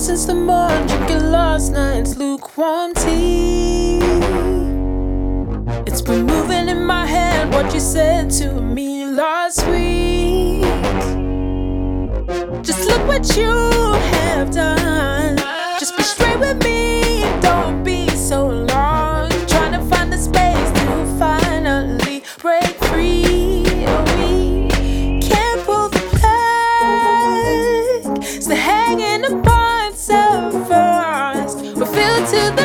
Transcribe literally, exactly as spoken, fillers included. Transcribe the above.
since the morning, drinking last night's lukewarm tea. It's been moving in my head what you said to me last week. Just look what you have done. Just be straight with me, don't be so long. Trying to find the space to finally break free. We can't pull the plug, still hanging upon so fast. We're filled to the